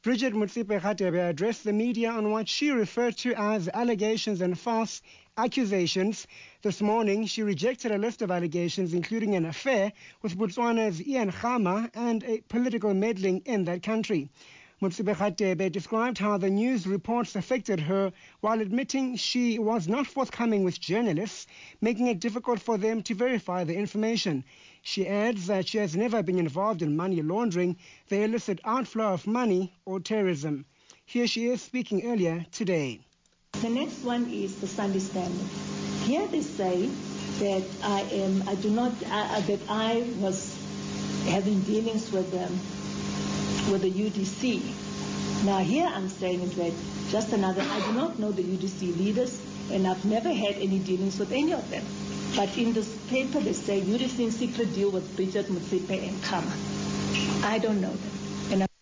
Bridget Motsepe-Radebe addressed the media on what she referred to as allegations and false accusations. This morning, she rejected a list of allegations, including an affair with Botswana's Ian Khama and a political meddling in that country. Motsepe-Radebe described how the news reports affected her while admitting she was not forthcoming with journalists, making it difficult for them to verify the information. She adds that she has never been involved in money laundering, the illicit outflow of money, or terrorism. Here she is speaking earlier today. The next one is the Sunday Standard. Here they say that I was having dealings with them, with the UDC. Now here I'm saying is that I do not know the UDC leaders, and I've never had any dealings with any of them. But in this paper they say UDC in secret deal with Bridget Motsepe and Khama. I don't know them.